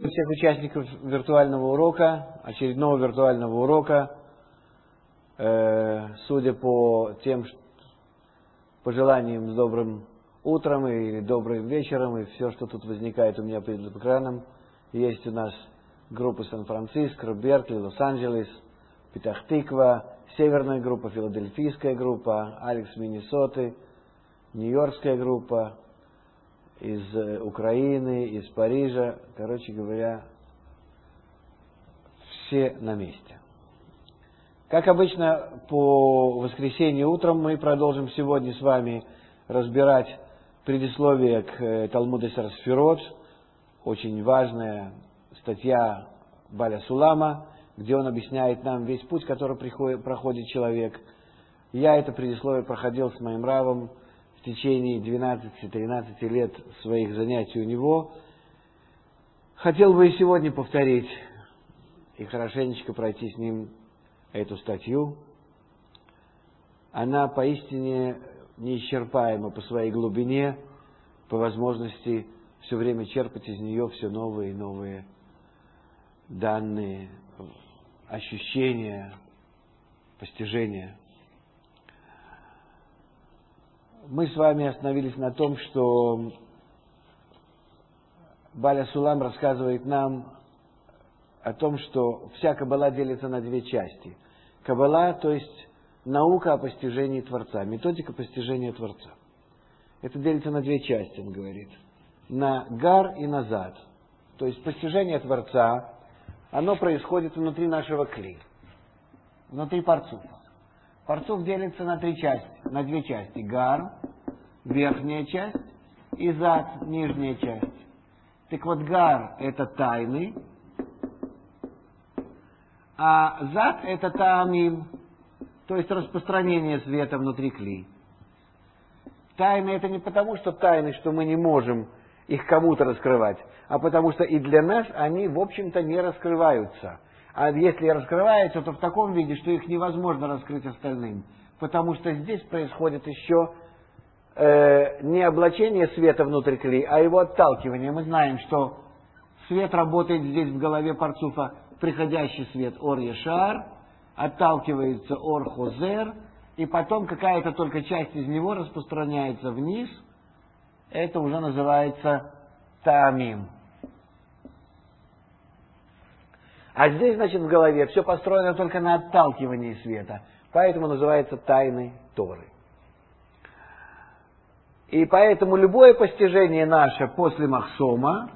Всех участников виртуального урока, очередного виртуального урока. Судя по тем пожеланиям с добрым утром или добрым вечером, и все, что тут возникает у меня перед экраном, есть у нас группы Сан-Франциско, Беркли, Лос-Анджелес, Петах-Тиква, северная группа, филадельфийская группа, Алекс Миннесоты, нью-йоркская группа, из Украины, из Парижа, короче говоря, все на месте. Как обычно, по воскресенью утром мы продолжим сегодня с вами разбирать предисловие к Талмуд Эсер Сфирот, очень важная статья Баля Сулама, где он объясняет нам весь путь, который проходит человек. Я это предисловие проходил с моим равом в течение 12-13 лет своих занятий у него. Хотел бы и сегодня повторить и хорошенечко пройти с ним эту статью. Она поистине неисчерпаема по своей глубине, по возможности все время черпать из нее все новые и новые данные, ощущения, постижения. Мы с вами остановились на том, что Баля Сулам рассказывает нам о том, что вся Каббала делится на две части. Каббала, то есть наука о постижении Творца, методика постижения Творца. Это делится на две части, он говорит. На гар и на зад. То есть постижение Творца, оно происходит внутри нашего кли, внутри парцуфа. Парцуф делится на две части. Гар, верхняя часть, и зад, нижняя часть. Так вот, гар – это тайны, а зад – это таамим, то есть распространение света внутри кли. Тайны – это не потому, что тайны, что мы не можем их кому-то раскрывать, а потому что и для нас они, в общем-то, не раскрываются. А если раскрываются, то в таком виде, что их невозможно раскрыть остальным. Потому что здесь происходит еще не облачение света внутрь кли, а его отталкивание. Мы знаем, что свет работает здесь в голове парцуфа, приходящий свет ор-ешар, отталкивается ор-хозер, и потом какая-то только часть из него распространяется вниз. Это уже называется таамим. А здесь, значит, в голове все построено только на отталкивании света. Поэтому называется тайной Торы. И поэтому любое постижение наше после Махсома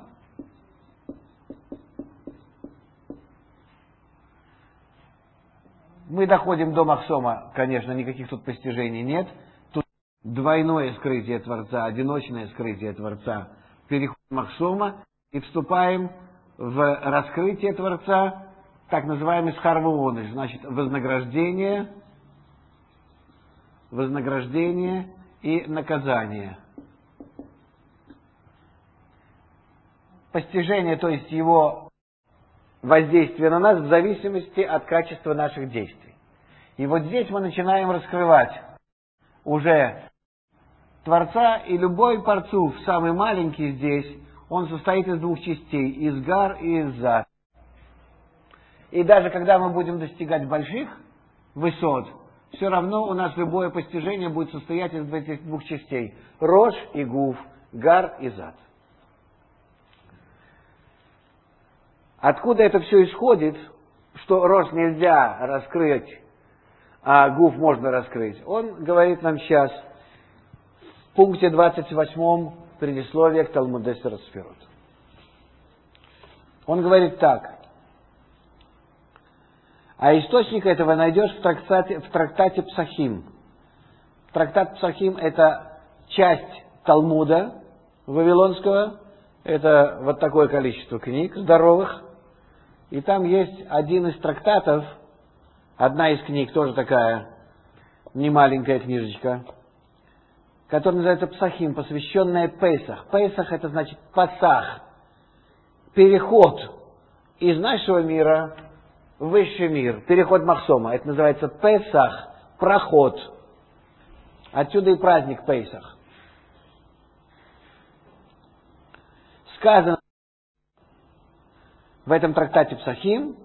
мы доходим до Махсома, конечно, никаких тут постижений нет. Тут двойное скрытие Творца, одиночное скрытие Творца. Переходим Махсома и вступаем в раскрытие Творца, так называемый схарвооныш, значит, вознаграждение и наказание. Постижение, то есть его воздействие на нас в зависимости от качества наших действий. И вот здесь мы начинаем раскрывать уже Творца, и любой парцуф, самый маленький здесь, он состоит из двух частей, из гар и из зад. И даже когда мы будем достигать больших высот, все равно у нас любое постижение будет состоять из этих двух частей. Рош и гуф, гар и зад. Откуда это все исходит, что рош нельзя раскрыть, а гуф можно раскрыть? Он говорит нам сейчас в пункте 28 предисловия к Талмуд Эсер Сфирот. Он говорит так. А источник этого найдешь в трактате Псахим. Трактат Псахим – это часть Талмуда Вавилонского. Это вот такое количество книг здоровых. И там есть один из трактатов, одна из книг, тоже такая немаленькая книжечка, которая называется Псахим, посвященная Песах. Песах – это значит Пасах, переход из нашего мира в высший мир, переход Махсома. Это называется Песах, проход. Отсюда и праздник Песах. Сказано в этом трактате Псахим,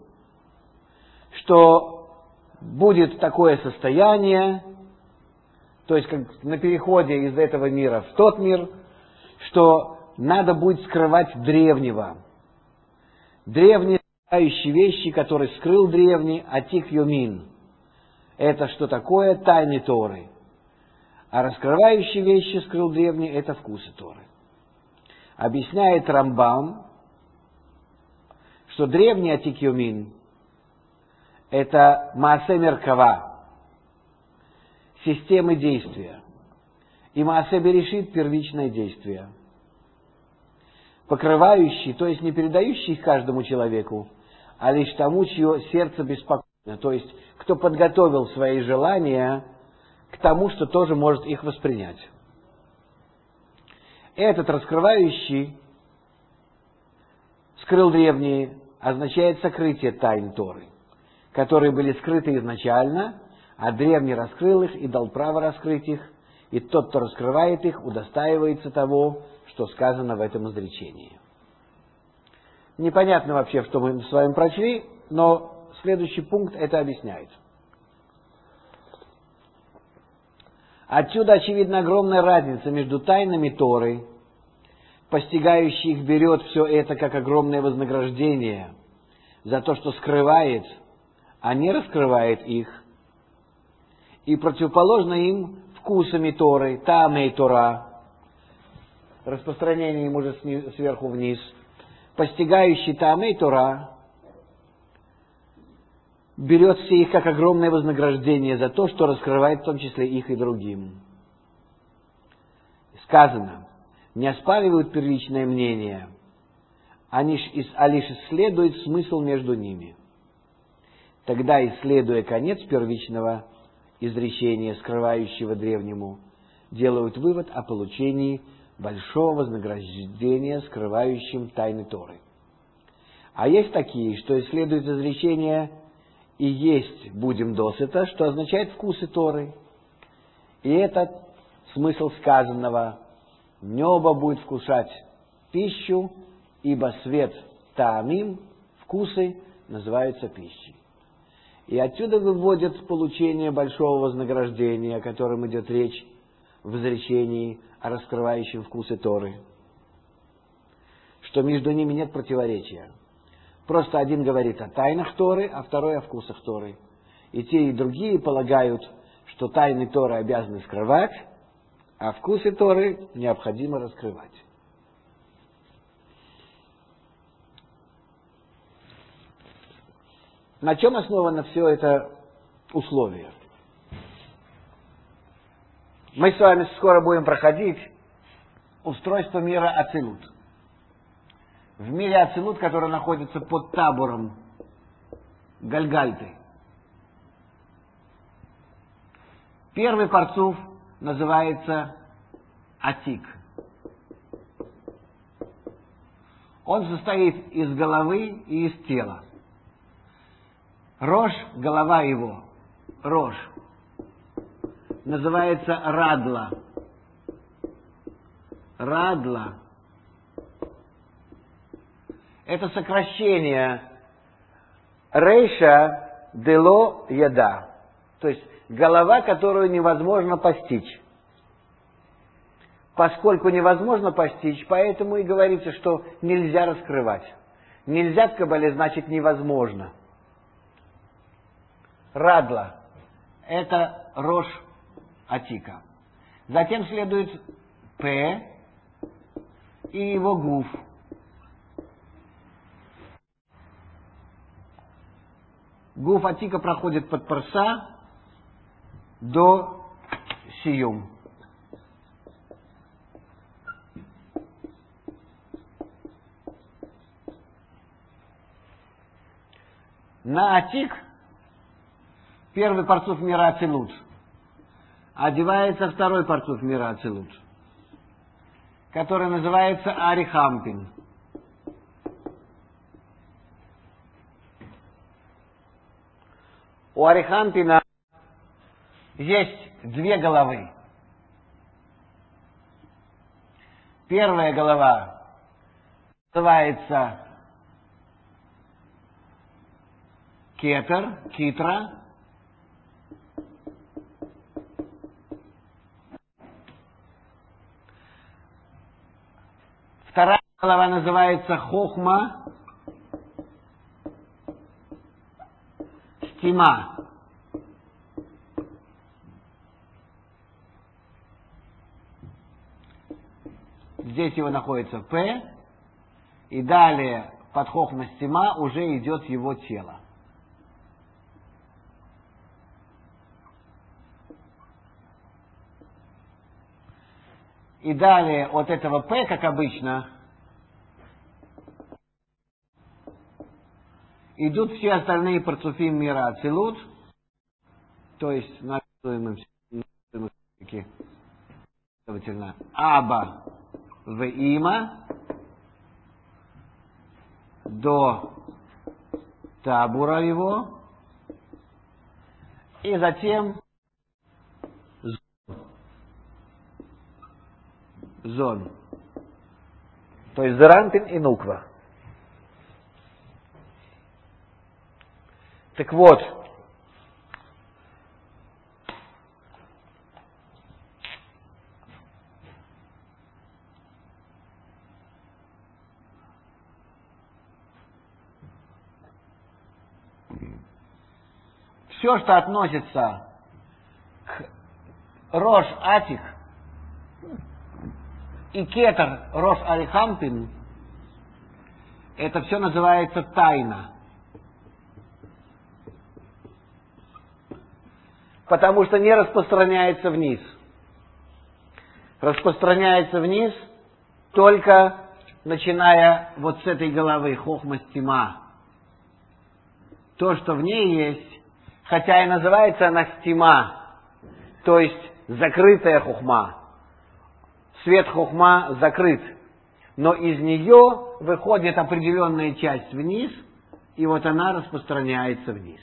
что будет такое состояние, то есть как на переходе из этого мира в тот мир, что надо будет скрывать древнего. Древние скрывающие вещи, которые скрыл древний, атик йомин. Это что такое? Тайны Торы. А раскрывающие вещи скрыл древний, это вкусы Торы. Объясняет Рамбам, что древний атик йомин это Маасе Меркава, системы действия. И Маасе Берешит первичное действие. Покрывающий, то есть не передающий их каждому человеку, а лишь тому, чье сердце беспокойно. То есть, кто подготовил свои желания к тому, что тоже может их воспринять. Этот раскрывающий скрыл древние, означает сокрытие тайн Торы, которые были скрыты изначально, а древний раскрыл их и дал право раскрыть их, и тот, кто раскрывает их, удостаивается того, что сказано в этом изречении. Непонятно вообще, что мы с вами прочли, но следующий пункт это объясняет. Отсюда, очевидно, огромная разница между тайнами Торы, постигающий их берет все это как огромное вознаграждение за то, что скрывает, а не раскрывает их, и противоположно им вкусами Торы, таамей Тора, распространение им уже сверху вниз, постигающий таамей Тора, берет все их как огромное вознаграждение за то, что раскрывает в том числе их и другим. Сказано, не оспаривают первичное мнение, а лишь исследуют смысл между ними. Тогда, исследуя конец первичного изречения, скрывающего древнему, делают вывод о получении большого вознаграждения, скрывающим тайны Торы. А есть такие, что исследуют изречение «и есть будем досыта», что означает вкусы Торы. И этот смысл сказанного «небо будет вкушать пищу, ибо свет таамим, вкусы, называются пищей». И отсюда выводят получение большого вознаграждения, о котором идет речь в изречении о раскрывающем вкусы Торы, что между ними нет противоречия. Просто один говорит о тайнах Торы, а второй о вкусах Торы. И те, и другие полагают, что тайны Торы обязаны скрывать, а вкусы Торы необходимо раскрывать. На чем основано все это условие? Мы с вами скоро будем проходить устройство мира Ацилут. В мире Ацилут, который находится под табором Гальгальты. Первый парцуф называется Атик. Он состоит из головы и из тела. Рош, голова его, Рош, называется Радла. Радла – это сокращение Рейша Дело Яда, то есть голова, которую невозможно постичь. Поскольку невозможно постичь, поэтому и говорится, что нельзя раскрывать. Нельзя в Кабале значит невозможно. Радла – это Рош Атика. Затем следует П и его Гуф. Гуф Атика проходит под Парса до Сиюм. На Атик первый парцуф мира Ацилут одевается второй парцуф мира Ацилут, который называется Арихампин. У Арихампина есть две головы. Первая голова называется кетер, китра. Вторая голова называется хохма, стима. Здесь его находится П, и далее под хохма стима уже идет его тело. И далее от этого П, как обычно, идут все остальные парцуфим мира Ацилут, то есть на следовательно, Аба в Има до табура его, и затем зон. То есть Зеранпин и Нуква. Так вот, все, что относится к Рош Атик и Кетер Рош Арихампин, это все называется тайна. Потому что не распространяется вниз. Распространяется вниз только начиная вот с этой головы, хохма стима. То, что в ней есть, хотя и называется она стима, то есть закрытая хохма. Свет хохма закрыт, но из нее выходит определенная часть вниз, и вот она распространяется вниз.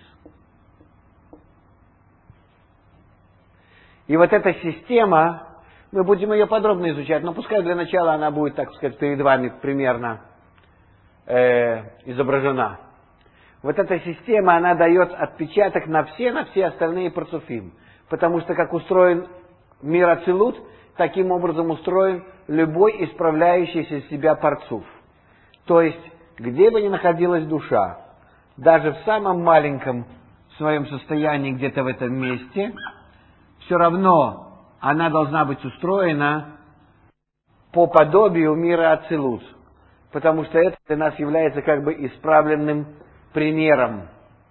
И вот эта система, мы будем ее подробно изучать, но пускай для начала она будет, так сказать, перед вами примерно изображена. Вот эта система, она дает отпечаток на все остальные парцуфим. Потому что как устроен мир Ацилут, таким образом устроен любой исправляющийся из себя парцуф. То есть, где бы ни находилась душа, даже в самом маленьком своем состоянии, где-то в этом месте, все равно она должна быть устроена по подобию мира Ацилут. Потому что это для нас является как бы исправленным примером.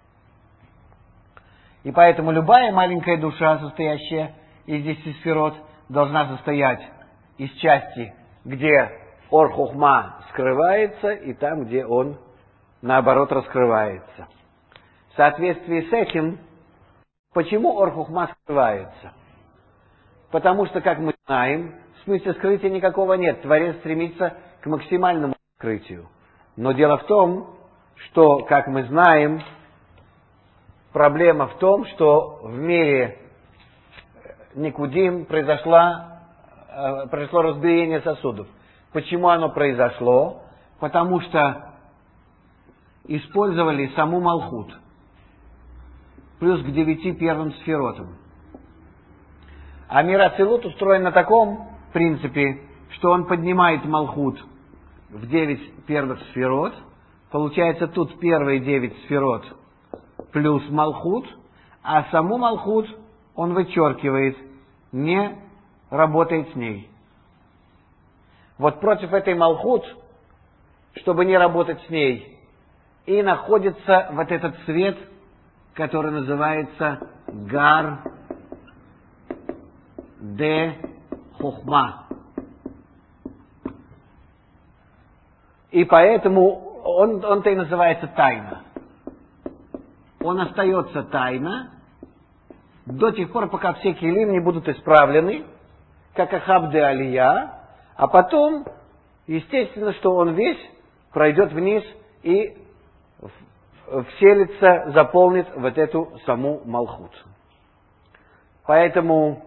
И поэтому любая маленькая душа, состоящая из 10 сферот, должна состоять из части, где Ор Хохма скрывается, и там, где он, наоборот, раскрывается. В соответствии с этим, почему Ор Хохма скрывается? Потому что, как мы знаем, в смысле скрытия никакого нет. Творец стремится к максимальному скрытию. Но дело в том, что, как мы знаем, проблема в том, что в мире Никудим произошло разбиение сосудов. Почему оно произошло? Потому что использовали саму Малхут, плюс к 9 первым сферотам. А мир Ацилут устроен на таком принципе, что он поднимает Малхут в 9 первых сферот. Получается, тут первые 9 сферот плюс Малхут, а саму Малхут он вычеркивает, не работает с ней. Вот против этой Малхут, чтобы не работать с ней, и находится вот этот свет, который называется Гар де Хохма. И поэтому он-то и называется тайна. Он остается тайна до тех пор, пока все келим не будут исправлены, как Ахаб де Алия, а потом, естественно, что он весь пройдет вниз и вселится, заполнит вот эту саму Малхут. Поэтому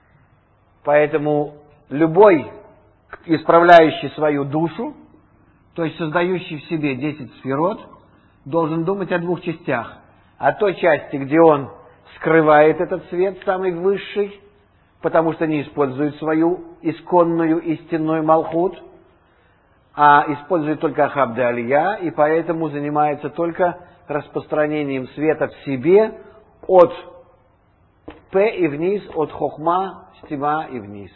любой, исправляющий свою душу, то есть создающий в себе 10 сферот, должен думать о двух частях. О той части, где он скрывает этот свет, самый высший, потому что не использует свою исконную истинную малхут, а использует только Ахав де Алия, и поэтому занимается только распространением света в себе от П и вниз, от Хохма, Стива и вниз.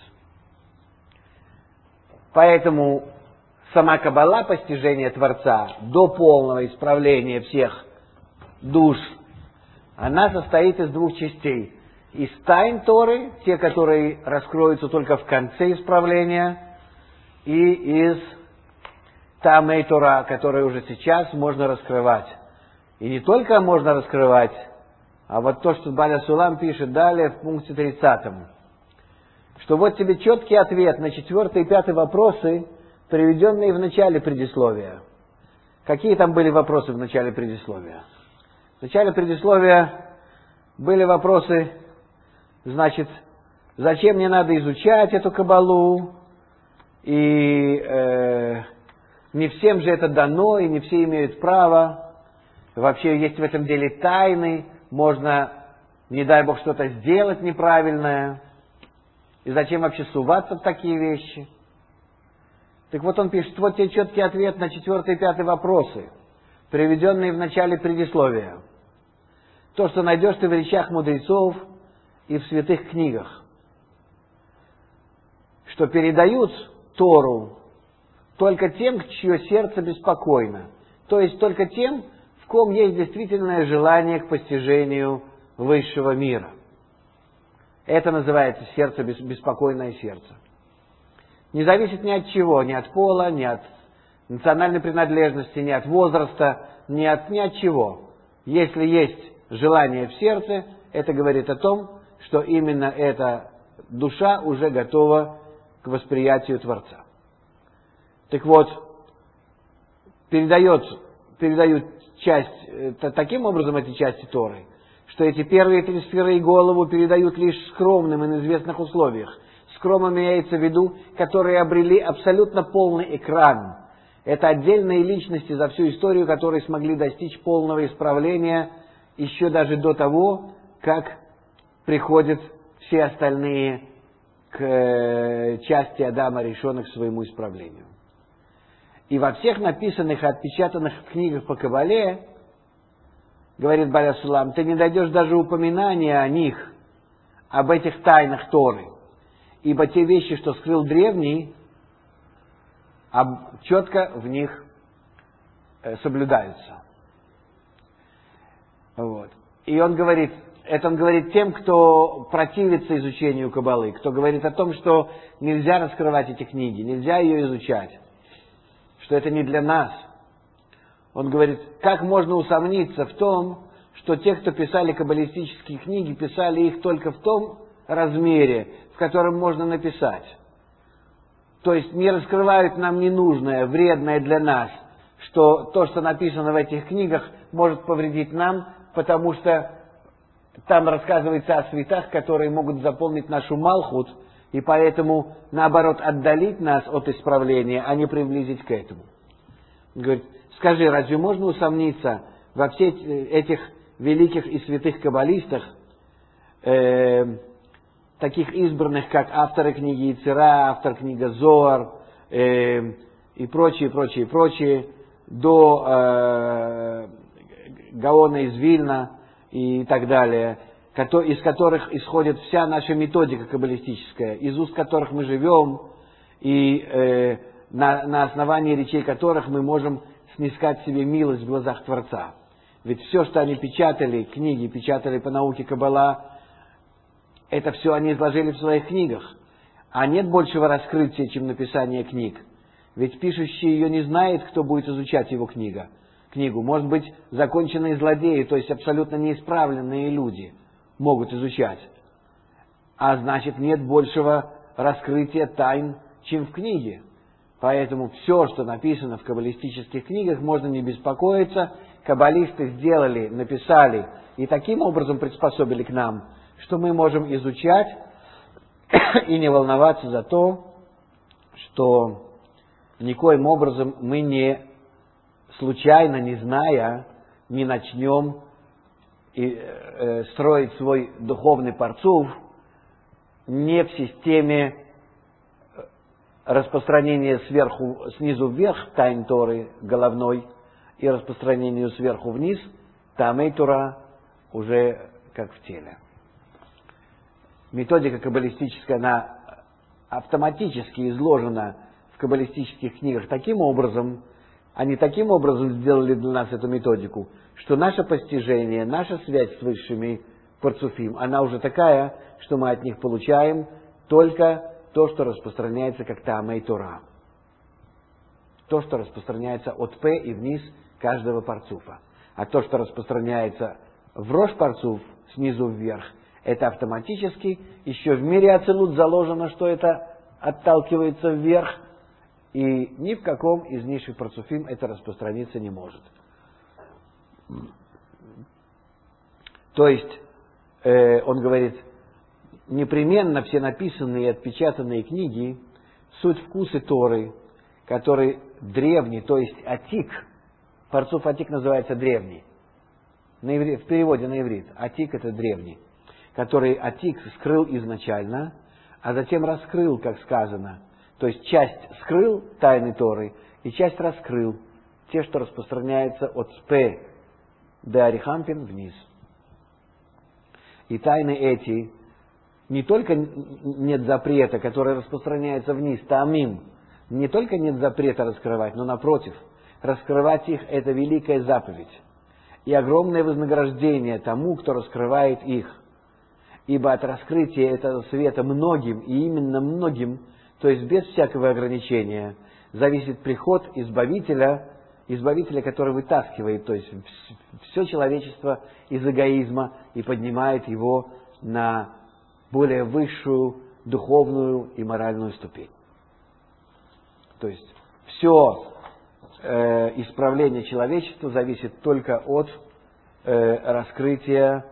Поэтому сама Каббала постижения Творца до полного исправления всех душ, она состоит из двух частей. Из тайн Торы, те, которые раскроются только в конце исправления, и из Тамей Тора, которые уже сейчас можно раскрывать. И не только можно раскрывать, а вот то, что Баля Сулам пишет далее в пункте 30, что вот тебе четкий ответ на 4 и 5 вопросы, приведенные в начале предисловия. Какие там были вопросы в начале предисловия? В начале предисловия были вопросы, значит, зачем мне надо изучать эту Каббалу, и не всем же это дано, и не все имеют право. Вообще есть в этом деле тайны, можно, не дай Бог, что-то сделать неправильное. И зачем вообще суваться в такие вещи? Так вот он пишет, вот тебе четкий ответ на 4 и 5 вопросы, приведенные в начале предисловия. То, что найдешь ты в речах мудрецов и в святых книгах, что передают Тору только тем, чье сердце беспокойно, то есть только тем, в ком есть действительное желание к постижению высшего мира. Это называется сердце, беспокойное сердце. Не зависит ни от чего, ни от пола, ни от национальной принадлежности, ни от возраста, ни от чего. Если есть желание в сердце, это говорит о том, что именно эта душа уже готова к восприятию Творца. Так вот, передают часть, таким образом эти части Торы, что эти первые 3 сферы и голову передают лишь скромным и на известных условиях. Скромным имеется в виду, которые обрели абсолютно полный экран. Это отдельные личности за всю историю, которые смогли достичь полного исправления еще даже до того, как приходят все остальные к части Адама, решенных к своему исправлению. И во всех написанных и отпечатанных в книгах по Кабале, говорит Баля Сулам, ты не найдешь даже упоминания о них, об этих тайнах Торы. Ибо те вещи, что скрыл древний, четко в них соблюдаются. Вот. И он говорит тем, кто противится изучению Каббалы, кто говорит о том, что нельзя раскрывать эти книги, нельзя ее изучать, что это не для нас. Он говорит, как можно усомниться в том, что те, кто писали каббалистические книги, писали их только в том размере, в котором можно написать. То есть не раскрывают нам ненужное, вредное для нас, что то, что написано в этих книгах, может повредить нам, потому что там рассказывается о светах, которые могут заполнить нашу малхут, и поэтому, наоборот, отдалить нас от исправления, а не приблизить к этому. Он говорит, скажи, разве можно усомниться во всех этих великих и святых каббалистах, таких избранных, как авторы книги Ицера, автор книги Зоар и прочие, до Гаона из Вильна и так далее, из которых исходит вся наша методика каббалистическая, из уст которых мы живем, и на основании речей которых мы можем снискать себе милость в глазах Творца. Ведь все, что они печатали, книги печатали по науке Каббала, это все они изложили в своих книгах. А нет большего раскрытия, чем написание книг. Ведь пишущий ее не знает, кто будет изучать его книгу. Может быть, законченные злодеи, то есть абсолютно неисправленные люди, могут изучать. А значит, нет большего раскрытия тайн, чем в книге. Поэтому все, что написано в каббалистических книгах, можно не беспокоиться. Каббалисты сделали, написали и таким образом приспособили к нам, что мы можем изучать и не волноваться за то, что никоим образом мы не случайно, не зная, не начнем строить свой духовный парцуф не в системе распространения снизу вверх тайн Торы головной и распространению сверху вниз тамей Тора уже как в теле. Методика каббалистическая, она автоматически изложена в каббалистических книгах таким образом, они таким образом сделали для нас эту методику, что наше постижение, наша связь с высшими парцуфим, она уже такая, что мы от них получаем только то, что распространяется как тамей Тора. То, что распространяется от П и вниз каждого парцуфа. А то, что распространяется в рош парцуф, снизу вверх, это автоматически, еще в мире ацилут заложено, что это отталкивается вверх, и ни в каком из низших парцуфим это распространиться не может. То есть, он говорит, непременно все написанные и отпечатанные книги суть вкусы Торы, который древний, то есть атик, парцуф атик называется древний, в переводе на иврит, атик это древний, который атик скрыл изначально, а затем раскрыл, как сказано. То есть часть скрыл тайны Торы, и часть раскрыл, те, что распространяются от П до Арихампин вниз. И тайны эти, не только нет запрета, который распространяется вниз, таамим, не только нет запрета раскрывать, но напротив, раскрывать их – это великая заповедь и огромное вознаграждение тому, кто раскрывает их. Ибо от раскрытия этого света многим, и именно многим, то есть без всякого ограничения, зависит приход Избавителя, который вытаскивает, то есть все человечество из эгоизма и поднимает его на более высшую духовную и моральную ступень. То есть все исправление человечества зависит только от раскрытия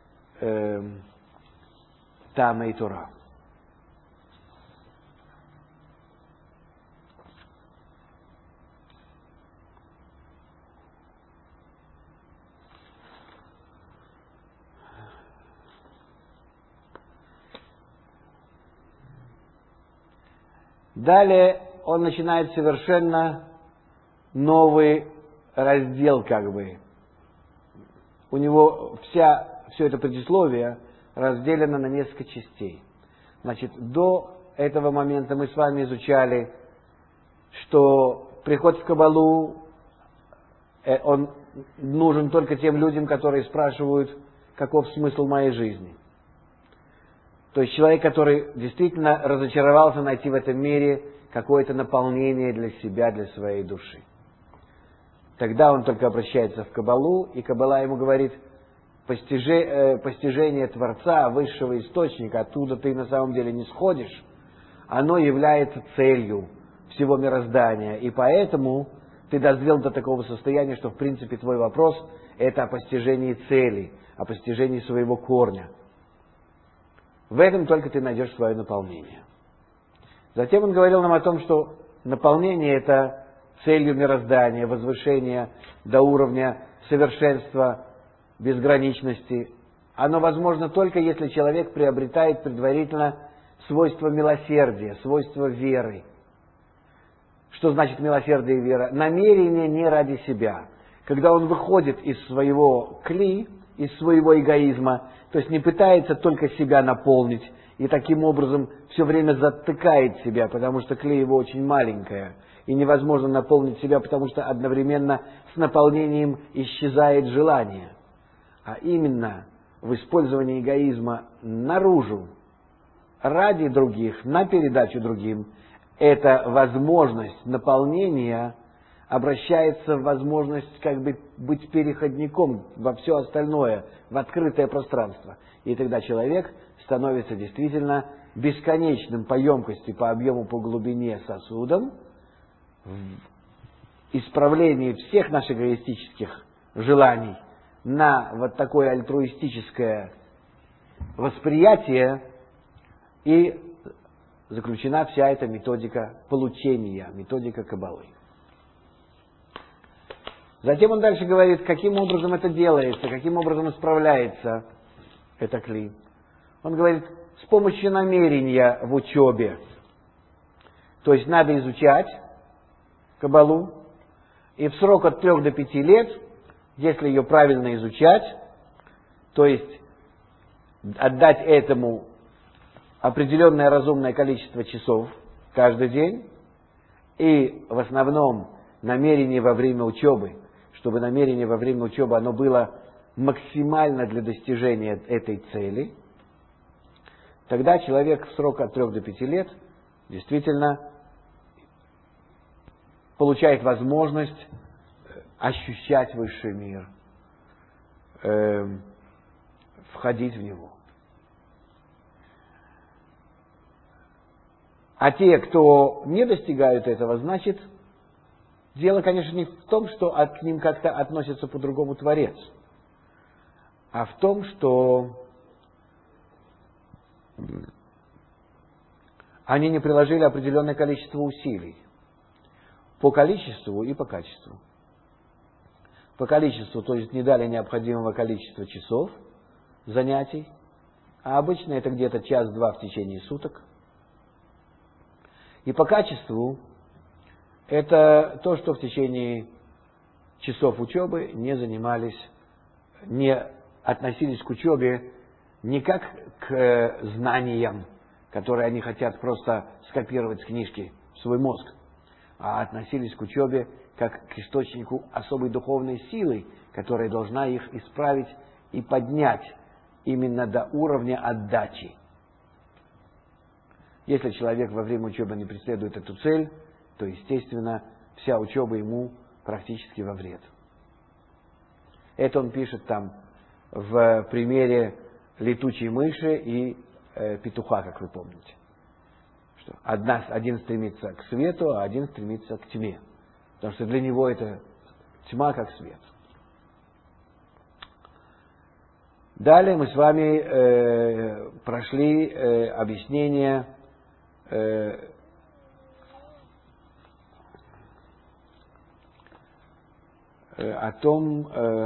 тамей Тора. Далее он начинает совершенно новый раздел, как бы. У него все это предисловие разделено на несколько частей. Значит, до этого момента мы с вами изучали, что приход в Каббалу, он нужен только тем людям, которые спрашивают, каков смысл моей жизни. То есть человек, который действительно разочаровался найти в этом мире какое-то наполнение для себя, для своей души. Тогда он только обращается в Каббалу, и Каббала ему говорит, постижение Творца, высшего источника, оттуда ты на самом деле не сходишь, оно является целью всего мироздания. И поэтому ты дозрел до такого состояния, что в принципе твой вопрос это о постижении цели, о постижении своего корня. В этом только ты найдешь свое наполнение. Затем он говорил нам о том, что наполнение это целью мироздания, возвышение до уровня совершенства, безграничности. Оно возможно только если человек приобретает предварительно свойство милосердия, свойство веры. Что значит милосердие и вера? Намерение не ради себя. Когда он выходит из своего кли, из своего эгоизма, то есть не пытается только себя наполнить и таким образом все время затыкает себя, потому что клей его очень маленькая, и невозможно наполнить себя, потому что одновременно с наполнением исчезает желание. А именно в использовании эгоизма наружу, ради других, на передачу другим, эта возможность наполнения обращается в возможность как бы быть переходником во все остальное, в открытое пространство. И тогда человек становится действительно бесконечным по емкости, по объему, по глубине сосудом в исправлении всех наших эгоистических желаний на вот такое альтруистическое восприятие и заключена вся эта методика получения, методика Каббалы. Затем он дальше говорит, каким образом это делается, каким образом исправляется это кли. Он говорит, с помощью намерения в учебе. То есть надо изучать Каббалу, и в срок от 3 до 5 лет, если ее правильно изучать, то есть отдать этому определенное разумное количество часов каждый день, и в основном намерение во время учебы, чтобы намерение во время учебы оно было максимально для достижения этой цели, тогда человек в срок от 3 до 5 лет действительно получает возможность ощущать высший мир, входить в него. А те, кто не достигают этого, значит, дело, конечно, не в том, что к ним как-то относится по-другому Творец, а в том, что они не приложили определенное количество усилий по количеству и по качеству. По количеству, то есть не дали необходимого количества часов занятий, а обычно это где-то час-два в течение суток. И по качеству это то, что в течение часов учебы не занимались, не относились к учебе не как к знаниям, которые они хотят просто скопировать с книжки в свой мозг, а относились к учебе как к источнику особой духовной силы, которая должна их исправить и поднять именно до уровня отдачи. Если человек во время учебы не преследует эту цель, то, естественно, вся учеба ему практически во вред. Это он пишет там в примере летучей мыши и петуха, как вы помните. Что один стремится к свету, а один стремится к тьме. Потому что для него это тьма как свет. Далее мы с вами прошли объяснение о том,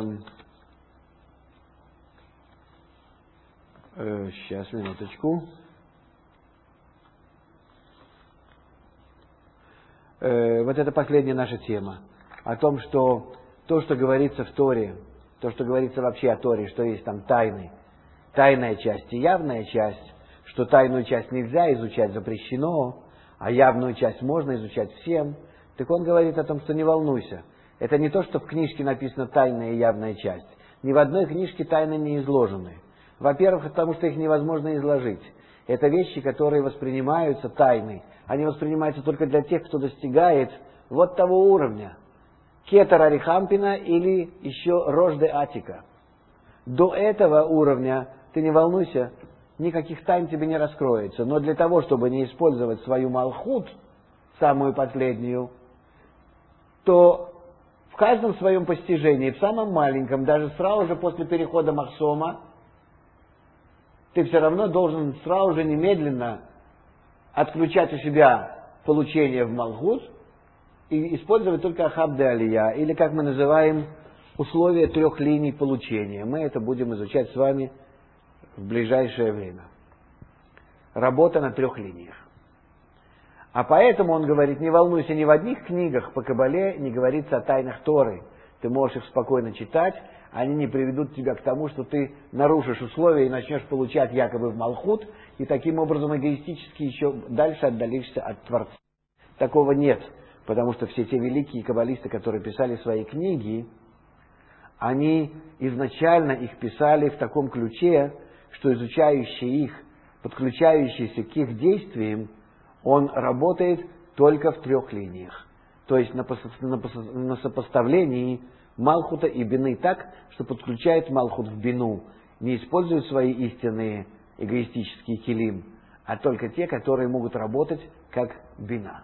сейчас, минуточку. Вот это последняя наша тема. О том, что то, что говорится в Торе, то, что говорится вообще о Торе, что есть там тайны, тайная часть и явная часть, что тайную часть нельзя изучать, запрещено, а явную часть можно изучать всем. Так он говорит о том, что не волнуйся. Это не то, что в книжке написано тайная и явная часть. Ни в одной книжке тайны не изложены. Во-первых, потому что их невозможно изложить. Это вещи, которые воспринимаются тайной. Они воспринимаются только для тех, кто достигает вот того уровня. Кетер Арихампина или еще Рожде Атика. До этого уровня, ты не волнуйся, никаких тайн тебе не раскроется. Но для того, чтобы не использовать свою Малхут, самую последнюю, то в каждом своем постижении, в самом маленьком, даже сразу же после перехода Махсома, ты все равно должен сразу же немедленно отключать у себя получение в Малхут и использовать только Ахаб де Алия, или как мы называем условия 3 линий получения. Мы это будем изучать с вами в ближайшее время. Работа на 3 линиях. А поэтому он говорит, не волнуйся, ни в одних книгах по Кабале не говорится о тайнах Торы. Ты можешь их спокойно читать, они не приведут тебя к тому, что ты нарушишь условия и начнешь получать якобы в Малхут, и таким образом эгоистически еще дальше отдалишься от Творца. Такого нет, потому что все те великие каббалисты, которые писали свои книги, они изначально их писали в таком ключе, что изучающий их, подключающийся к их действиям, он работает только в 3 линиях. То есть на сопоставлении Малхута и Бины так, что подключает Малхут в Бину, не использует свои истинные эгоистические килим, а только те, которые могут работать как Бина.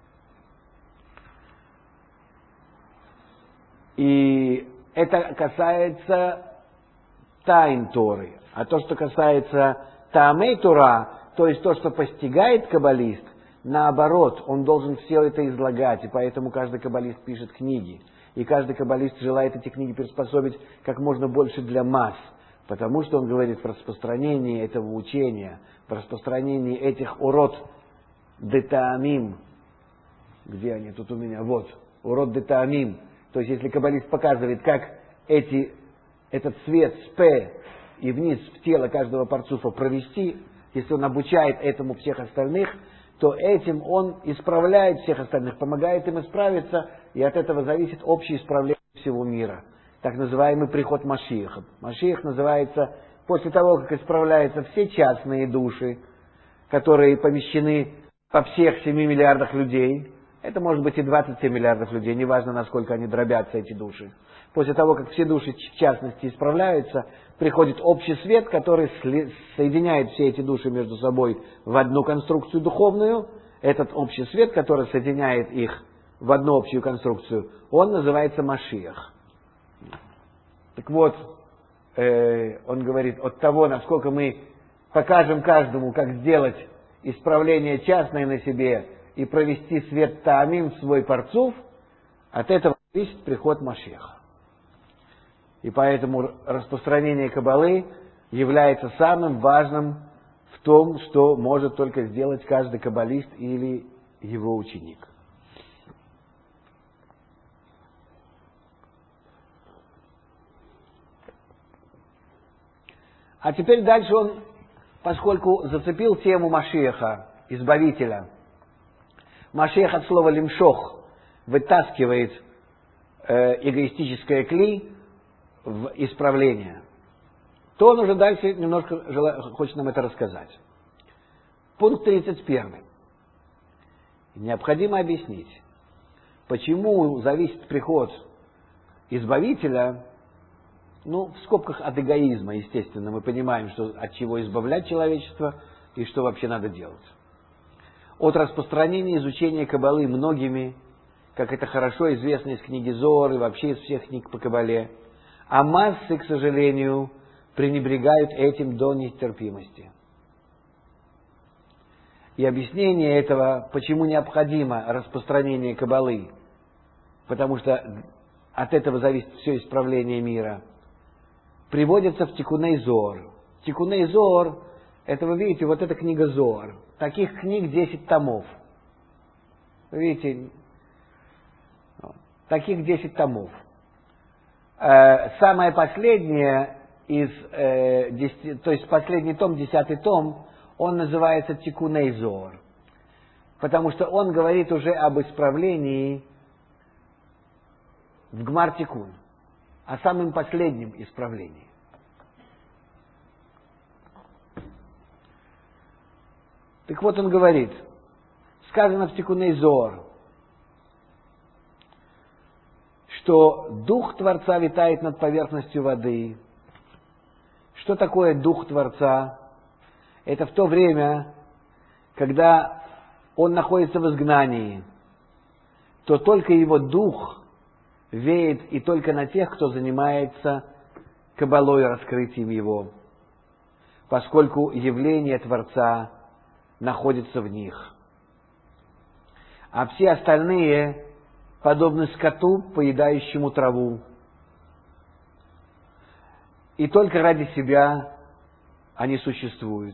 И это касается тайн Торы. А то, что касается Таамей Тора, то есть то, что постигает каббалист, наоборот, он должен все это излагать, и поэтому каждый каббалист пишет книги. И каждый каббалист желает эти книги приспособить как можно больше для масс, потому что он говорит в распространении этого учения, в распространении этих урод детаамим. Где они тут у меня? Вот, урод детаамим. То есть если каббалист показывает, как этот свет с П и вниз в тело каждого парцуфа провести, если он обучает этому всех остальных, то этим он исправляет всех остальных, помогает им исправиться, и от этого зависит общее исправление всего мира. Так называемый приход Машиаха. Машиах называется, после того, как исправляются все частные души, которые помещены во всех 7 миллиардах людей, это может быть и 27 миллиардов людей, неважно, насколько они дробятся, эти души. После того, как все души в частности исправляются, приходит общий свет, который соединяет все эти души между собой в одну конструкцию духовную. Этот общий свет, который соединяет их в одну общую конструкцию, он называется Машиах. Так вот, он говорит, от того, насколько мы покажем каждому, как сделать исправление частное на себе и провести свет Таамим в свой парцуф, от этого зависит приход Машиаха. И поэтому распространение Каббалы является самым важным в том, что может только сделать каждый каббалист или его ученик. А теперь дальше он, поскольку зацепил тему Машиаха, избавителя, Машиах от слова лимшох вытаскивает эгоистическое кли в исправление, то он уже дальше немножко хочет нам это рассказать. Пункт 31. Необходимо объяснить, почему зависит приход избавителя, в скобках от эгоизма, естественно, мы понимаем, что от чего избавлять человечество и что вообще надо делать. От распространения изучения Каббалы многими, как это хорошо известно из книги Зоар и вообще из всех книг по Каббале, а массы, к сожалению, пренебрегают этим до нетерпимости. И объяснение этого, почему необходимо распространение Каббалы, потому что от этого зависит все исправление мира, приводится в Тикуней Зоар. Тикуней Зоар, это вы видите, вот эта книга Зоар. Таких книг 10 томов. Вы видите, таких 10 томов. Самое последнее то есть последний том, 10-й том, он называется Тикуней Зоар, потому что он говорит уже об исправлении в Гмар Тикун, о самом последнем исправлении. Так вот он говорит, сказано в Тикуней Зоар, что Дух Творца витает над поверхностью воды. Что такое Дух Творца? Это в то время, когда он находится в изгнании, то только его Дух веет и только на тех, кто занимается Каббалой, раскрытием его, поскольку явление Творца находится в них. А все остальные подобны скоту, поедающему траву. И только ради себя они существуют.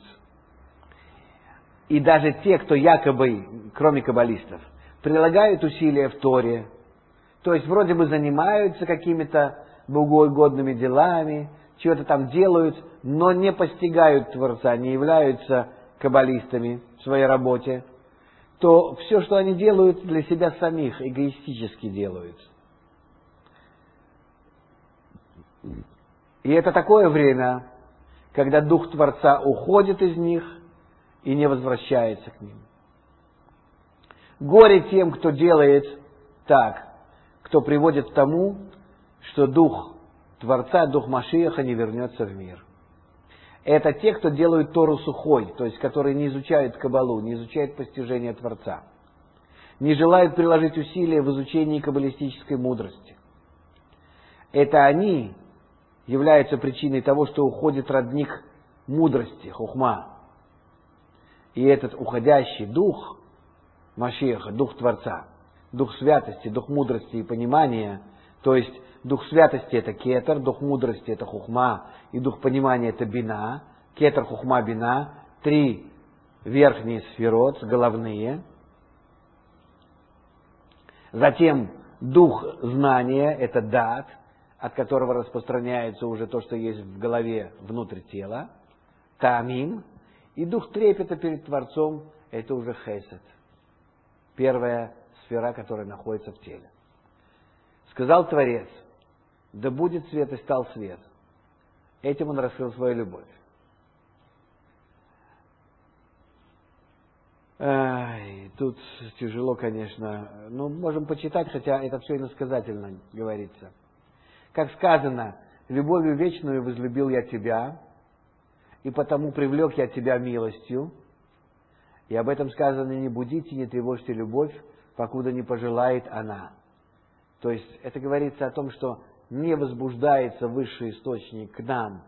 И даже те, кто якобы, кроме каббалистов, прилагают усилия в Торе, то есть вроде бы занимаются какими-то богоугодными делами, чего-то там делают, но не постигают Творца, не являются каббалистами в своей работе, то все, что они делают, для себя самих, эгоистически делают. И это такое время, когда Дух Творца уходит из них и не возвращается к ним. Горе тем, кто делает так, кто приводит к тому, что Дух Творца, Дух Машиаха не вернется в мир. Это те, кто делают Тору сухой, то есть которые не изучают Каббалу, не изучают постижение Творца, не желают приложить усилия в изучении каббалистической мудрости. Это они являются причиной того, что уходит родник мудрости, хухма. И этот уходящий дух Машиаха, дух Творца, дух святости, дух мудрости и понимания, то есть дух святости это кетер, дух мудрости это хухма, и дух понимания это бина, кетер, хухма, бина, 3 верхние сферот, головные. Затем дух знания это дат, от которого распространяется уже то, что есть в голове внутрь тела, таамим, и дух трепета перед Творцом это уже хесед, первая сфера, которая находится в теле. Сказал Творец: да будет свет, и стал свет. Этим он раскрыл свою любовь. Тут тяжело, конечно. Но можем почитать, хотя это все иносказательно говорится. Как сказано: любовью вечную возлюбил я тебя, и потому привлек я тебя милостью. И об этом сказано: не будите, не тревожьте любовь, покуда не пожелает она. То есть это говорится о том, что не возбуждается высший источник к нам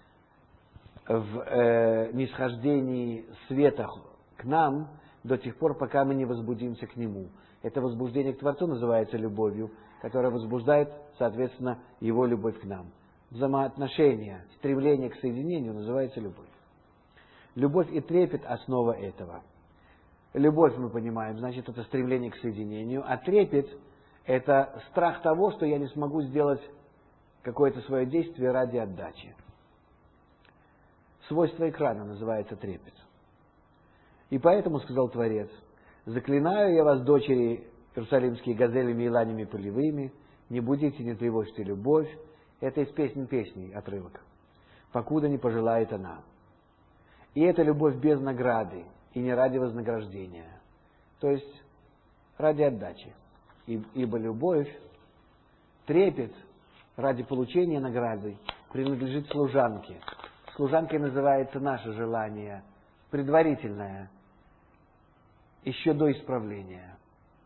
в нисхождении света к нам до тех пор, пока мы не возбудимся к Нему. Это возбуждение к Творцу называется любовью, которое возбуждает, соответственно, Его любовь к нам. Взаимоотношения, стремление к соединению называется любовь. Любовь и трепет – основа этого. Любовь, мы понимаем, значит, это стремление к соединению, а трепет – это страх того, что я не смогу сделать какое-то свое действие ради отдачи. Свойство экрана называется трепет. И поэтому, сказал Творец: заклинаю я вас, дочери иерусалимские, газелями и ланями полевыми, не будите, не тревожьте любовь. Это из песни песней отрывок. Покуда не пожелает она. И это любовь без награды и не ради вознаграждения. То есть ради отдачи. Ибо любовь, трепет ради получения награды принадлежит служанке. Служанкой называется наше желание, предварительное, еще до исправления.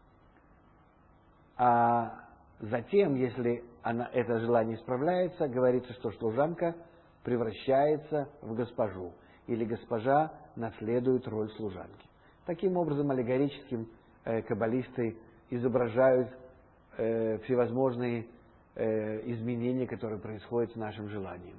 А затем, если это желание исправляется, говорится, что служанка превращается в госпожу, или госпожа наследует роль служанки. Таким образом, аллегорическим каббалисты изображают всевозможные изменения, которые происходят с нашим желанием.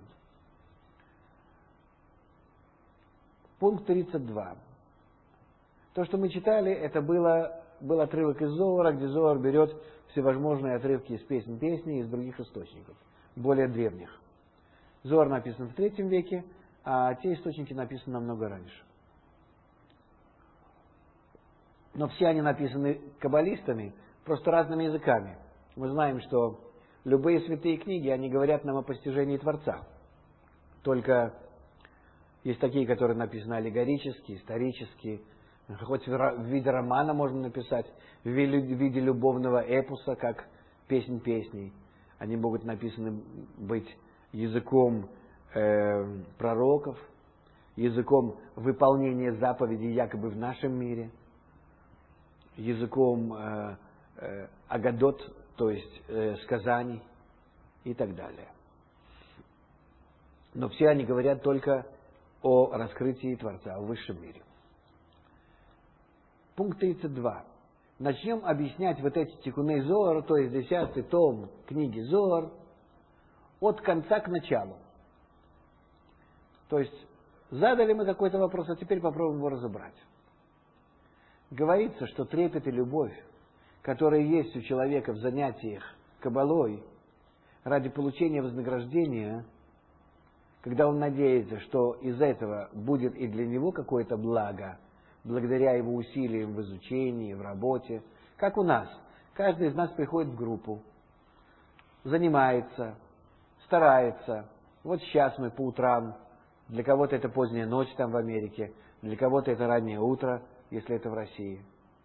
Пункт 32. То, что мы читали, это был отрывок из Зоара, где Зоар берет всевозможные отрывки из песен песни и из других источников, более древних. Зоар написан в III веке, а те источники написаны намного раньше. Но все они написаны каббалистами, просто разными языками. Мы знаем, что любые святые книги, они говорят нам о постижении Творца. Только есть такие, которые написаны аллегорически, исторически, хоть в виде романа можно написать, в виде любовного эпоса, как «Песнь песней». Они могут написаны быть языком пророков, языком выполнения заповедей якобы в нашем мире, языком агадот, то есть сказаний и так далее. Но все они говорят только о раскрытии Творца в высшем мире. Пункт 32. Начнем объяснять вот эти тикуней Зоар, то есть 10-й том книги Зоар, от конца к началу. То есть задали мы какой-то вопрос, а теперь попробуем его разобрать. Говорится, что трепет и любовь, которые есть у человека в занятиях каббалой ради получения вознаграждения, когда он надеется, что из этого будет и для него какое-то благо, благодаря его усилиям в изучении, в работе, как у нас. Каждый из нас приходит в группу, занимается, старается. Вот сейчас мы по утрам, для кого-то это поздняя ночь там в Америке, для кого-то это раннее утро, если это в России.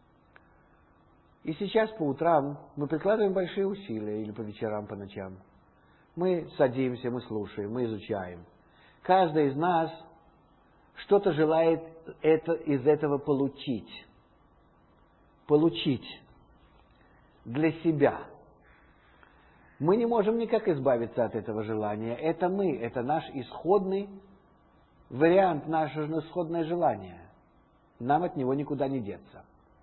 И сейчас по утрам мы прикладываем большие усилия, или по вечерам, по ночам. Мы садимся, мы слушаем, мы изучаем. Каждый из нас что-то желает из этого получить. Получить для себя. Мы не можем никак избавиться от этого желания. Это это наш исходный вариант, наше исходное желание. нам от него никуда не деться.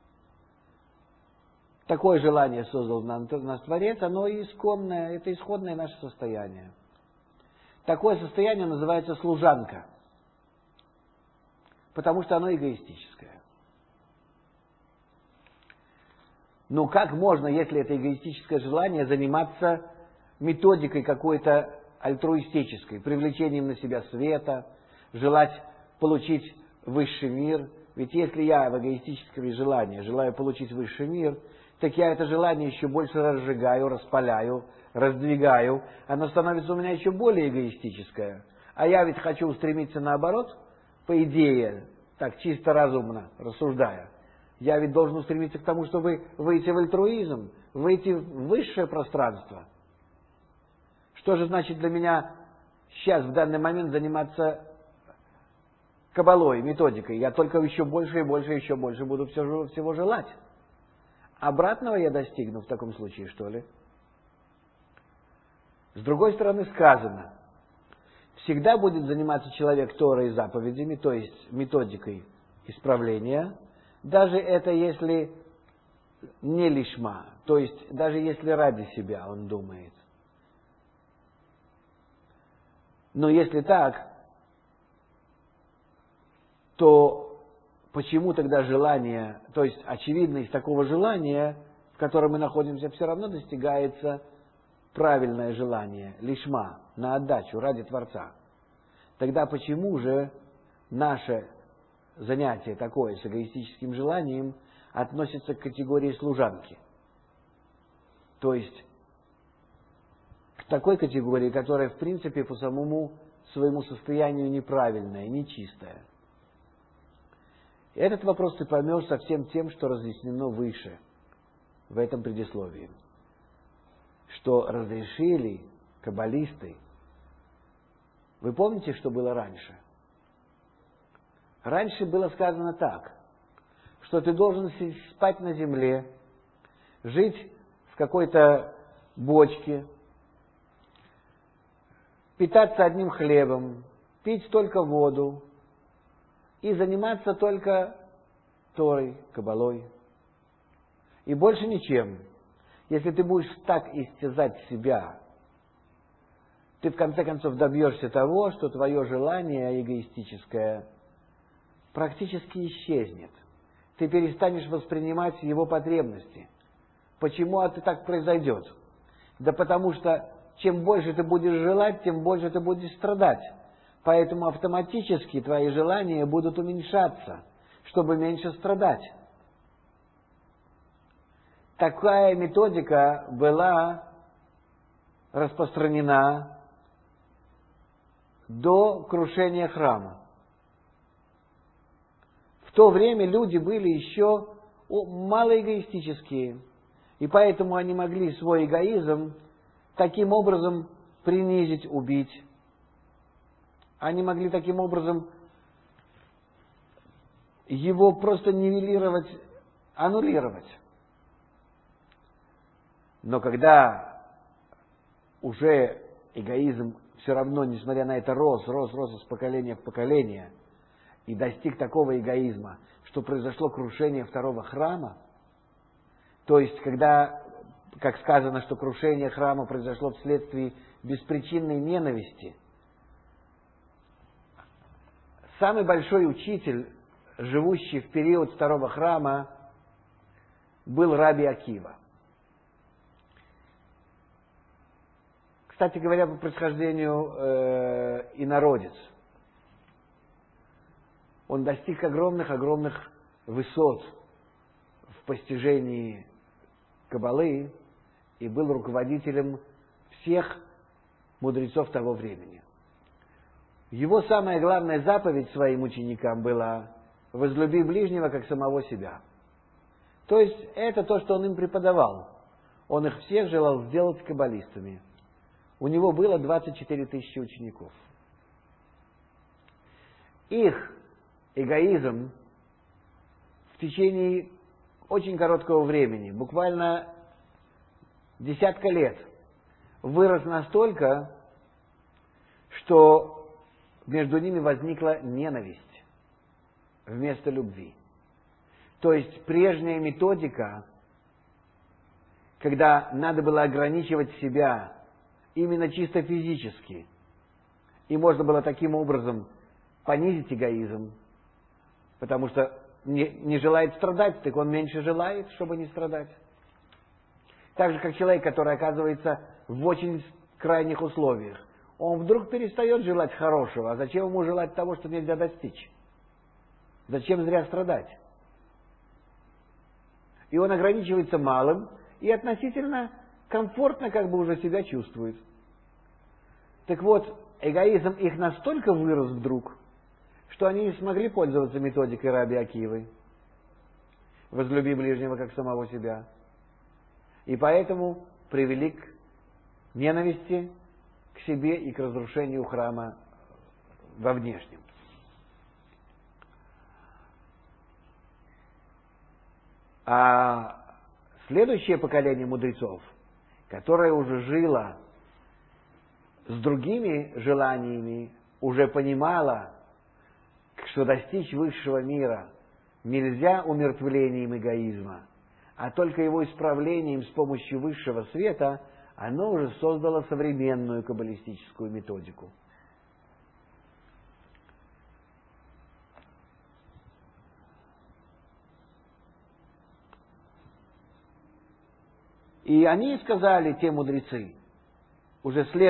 Такое желание создал наш Творец, оно исконное, это исходное наше состояние. Такое состояние называется служанка, потому что оно эгоистическое. Но как можно, если это эгоистическое желание, заниматься методикой какой-то альтруистической, привлечением на себя света, желать получить высший мир? Ведь если я в эгоистическом желании желаю получить высший мир, так я это желание еще больше разжигаю, распаляю, раздвигаю. Оно становится у меня еще более эгоистическое. А я ведь хочу устремиться наоборот, по идее, так чисто разумно рассуждая. Я ведь должен устремиться к тому, чтобы выйти в альтруизм, выйти в высшее пространство. Что же значит для меня сейчас, в данный момент, заниматься кабалой, методикой? Я только еще больше и больше, еще больше буду всего желать. Обратного я достигну в таком случае, что ли? С другой стороны сказано, всегда будет заниматься человек Торой и заповедями, то есть методикой исправления, даже это если не лишма, то есть даже если ради себя он думает. Но если так, то почему тогда желание, то есть очевидно из такого желания, в котором мы находимся, все равно достигается правильное желание, лишма, на отдачу, ради Творца. Тогда почему же наше занятие такое с эгоистическим желанием относится к категории служанки? То есть к такой категории, которая в принципе по самому своему состоянию неправильная, нечистая. Этот вопрос ты поймешь со всем тем, что разъяснено выше, в этом предисловии. Что разрешили каббалисты. Вы помните, что было раньше? Раньше было сказано так, что ты должен спать на земле, жить в какой-то бочке, питаться одним хлебом, пить только воду и заниматься только Торой, кабалой. И больше ничем. Если ты будешь так истязать себя, ты в конце концов добьешься того, что твое желание эгоистическое практически исчезнет. Ты перестанешь воспринимать его потребности. Почему это так произойдет? Да потому что чем больше ты будешь желать, тем больше ты будешь страдать. Поэтому автоматически твои желания будут уменьшаться, чтобы меньше страдать. Такая методика была распространена до крушения храма. В то время люди были еще малоэгоистические, и поэтому они могли свой эгоизм таким образом принизить, убить. Они могли таким образом его просто нивелировать, аннулировать. Но когда уже эгоизм все равно, несмотря на это, рос из поколения в поколение, и достиг такого эгоизма, что произошло крушение второго храма, то есть, когда, как сказано, что крушение храма произошло вследствие беспричинной ненависти, самый большой учитель, живущий в период второго храма, был Раби Акива. Кстати говоря, по происхождению инородец. Он достиг огромных высот в постижении каббалы и был руководителем всех мудрецов того времени. Его самая главная заповедь своим ученикам была «возлюби ближнего, как самого себя». То есть это то, что он им преподавал. Он их всех желал сделать каббалистами. У него было 24 тысячи учеников. Их эгоизм в течение очень короткого времени, буквально десятка лет, вырос настолько, что между ними возникла ненависть вместо любви. То есть прежняя методика, когда надо было ограничивать себя именно чисто физически, и можно было таким образом понизить эгоизм, потому что не желает страдать, так он меньше желает, чтобы не страдать. Так же, как человек, который оказывается в очень крайних условиях, он вдруг перестает желать хорошего, а зачем ему желать того, что нельзя достичь? Зачем зря страдать? И он ограничивается малым и относительно комфортно как бы уже себя чувствует. Так вот, эгоизм их настолько вырос вдруг, что они не смогли пользоваться методикой Раби Акивы. Возлюби ближнего как самого себя. И поэтому привели к ненависти к себе и к разрушению храма во внешнем. А следующее поколение мудрецов, которое уже жило с другими желаниями, уже понимало, что достичь высшего мира нельзя умертвлением эгоизма, а только его исправлением с помощью высшего света, оно уже создало современную каббалистическую методику. И они сказали, те мудрецы, уже в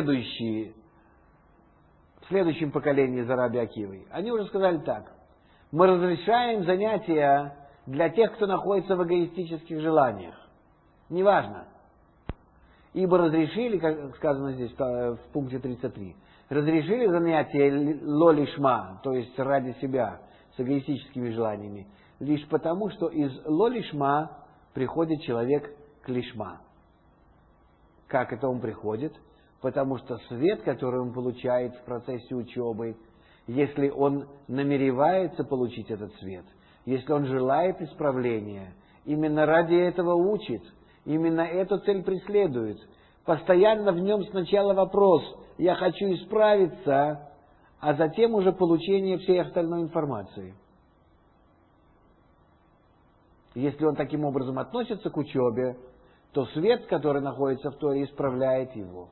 следующем поколении за Раби Акивой, они уже сказали так: мы разрешаем занятия для тех, кто находится в эгоистических желаниях. Неважно. Ибо разрешили, как сказано здесь в пункте 33, разрешили занятия лолишма, то есть ради себя, с эгоистическими желаниями, лишь потому, что из лолишма приходит человек к лишма. Как это он приходит? Потому что свет, который он получает в процессе учебы, если он намеревается получить этот свет, если он желает исправления, именно ради этого учит, именно эту цель преследует. Постоянно в нем сначала вопрос: я хочу исправиться, а затем уже получение всей остальной информации. Если он таким образом относится к учебе, то свет, который находится в Торе, исправляет его.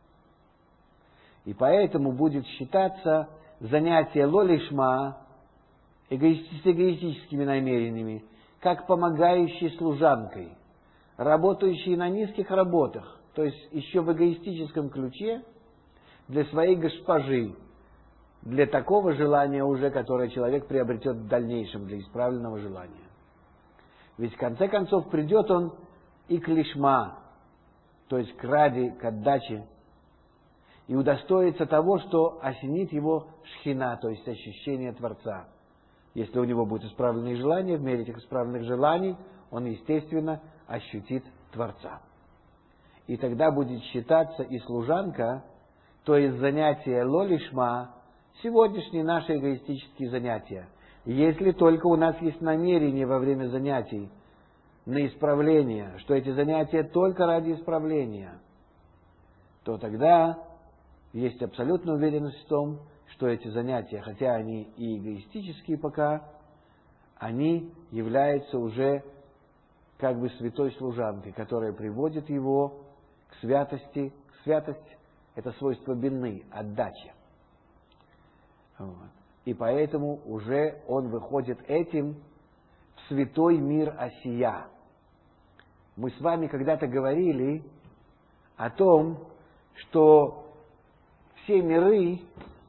И поэтому будет считаться занятие лолишма с эгоистическими намерениями, как помогающей служанкой, работающей на низких работах, то есть еще в эгоистическом ключе, для своей госпожи, для такого желания уже, которое человек приобретет в дальнейшем, для исправленного желания. Ведь в конце концов придет он и к лишма, то есть к ради, к отдаче, и удостоится того, что осенит его шхина, то есть ощущение Творца. Если у него будут исправленные желания, в мере этих исправленных желаний он, естественно, ощутит Творца. И тогда будет считаться и служанка, то есть занятие лолишма, сегодняшние наши эгоистические занятия. Если только у нас есть намерение во время занятий на исправление, что эти занятия только ради исправления, то тогда есть абсолютная уверенность в том, что эти занятия, хотя они и эгоистические пока, они являются уже как бы святой служанкой, которая приводит его к святости. Святость – это свойство бины, отдачи. Вот. И поэтому уже он выходит этим в святой мир Осия. Мы с вами когда-то говорили о том, что все миры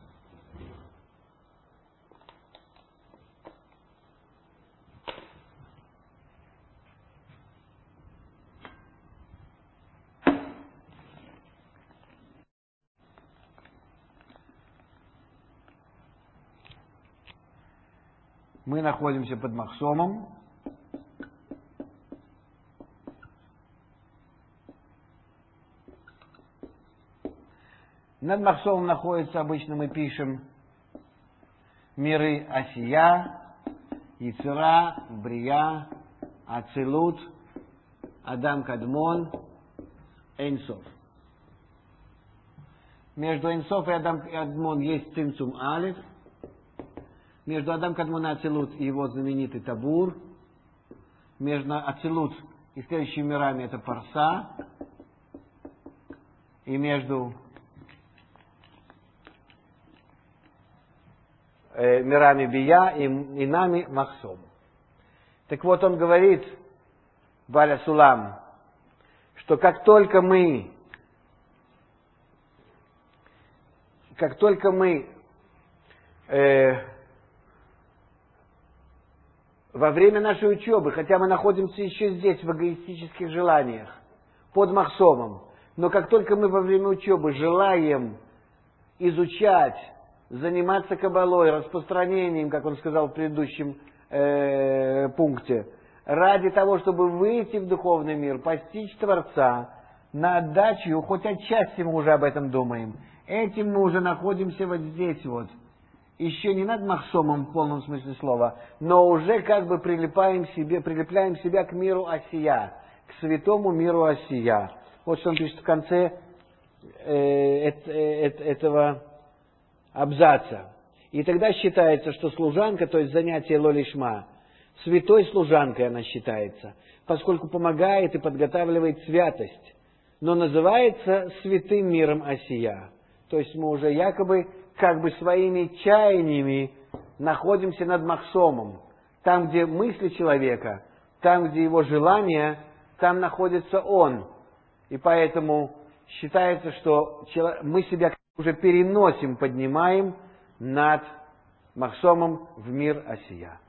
мы находимся под Махсомом. Над Махсомом находится, обычно мы пишем, миры Осия, Яцера, Брия, Ацилут, Адам Кадмон, Эйн Соф. Между Эйн Соф и Адам Кадмон есть Цимцум Алеф. Между Адам Кадмон и Ацилут и его знаменитый Табур. между Ацилут и следующими мирами это Парса, и между мирами Бия и нами Махсом. Так вот, он говорит, Баля Сулам, что как только мы во время нашей учебы, хотя мы находимся еще здесь, в эгоистических желаниях, под Махсомом, но как только мы во время учебы желаем изучать, заниматься кабалой, распространением, как он сказал в предыдущем пункте, ради того, чтобы выйти в духовный мир, постичь Творца, на отдачу, хоть отчасти мы уже об этом думаем, этим мы уже находимся вот здесь вот. Еще не над Махсомом в полном смысле слова, но уже как бы прилепляем себя к миру Осия, к святому миру Осия. Вот что он пишет в конце этого абзаца. И тогда считается, что служанка, то есть занятие лолишма, святой служанкой она считается, поскольку помогает и подготавливает святость, но называется святым миром Осия. То есть мы уже якобы как бы своими чаяниями находимся над Махсомом. Там, где мысли человека, там, где его желания, там находится он. И поэтому считается, что мы себя уже переносим, поднимаем над Махсомом в мир Осия.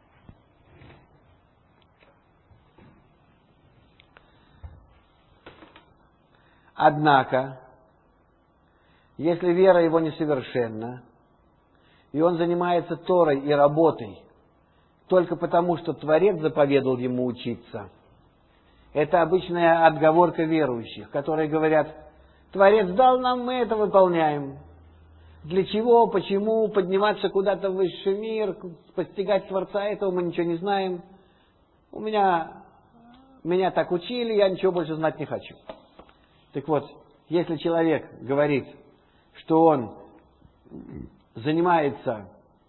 Однако, если вера его несовершенна, и он занимается Торой и работой только потому, что Творец заповедал ему учиться, это обычная отговорка верующих, которые говорят: Творец дал нам, мы это выполняем. Для чего, почему, подниматься куда-то в высший мир, постигать Творца, этого мы ничего не знаем. Меня так учили, я ничего больше знать не хочу. Так вот, если человек говорит, что он занимается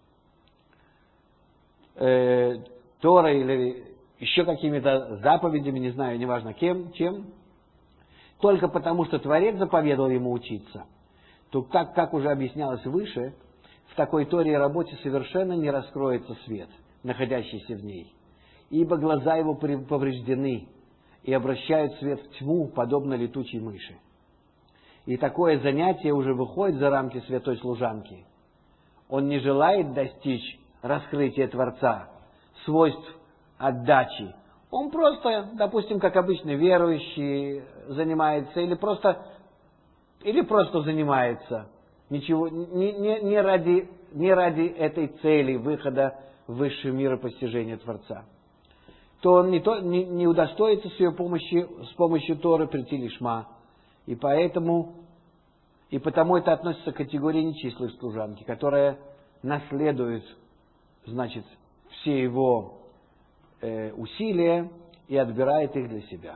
Торой или еще какими-то заповедями, не знаю, неважно чем, только потому, что Творец заповедал ему учиться, то, как уже объяснялось выше, в такой Торе и работе совершенно не раскроется свет, находящийся в ней, ибо глаза его повреждены и обращают свет в тьму, подобно летучей мыши. И такое занятие уже выходит за рамки святой служанки. Он не желает достичь раскрытия Творца, свойств отдачи. Он просто, допустим, как обычный верующий занимается, или просто занимается, ничего, не ради этой цели выхода в высший мир и постижения Творца, то он не удостоится с помощью Торы прийти лишма. И потому это относится к категории нечислой служанки, которая наследует, значит, все его усилия и отбирает их для себя.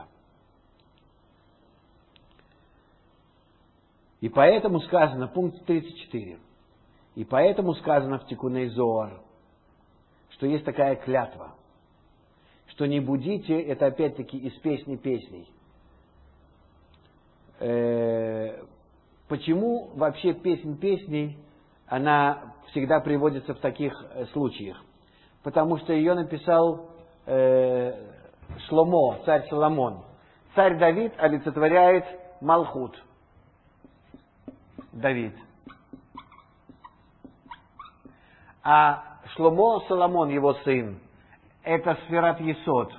И поэтому сказано, пункт 34, и поэтому сказано в Тикуней Зоар, что есть такая клятва, что не будите, это опять-таки из песни песней. Почему вообще песнь песней, она всегда приводится в таких случаях? Потому что ее написал Шломо, царь Соломон. Царь Давид олицетворяет Малхут. Давид. А Шломо, Соломон, его сын, это Сферат Есод.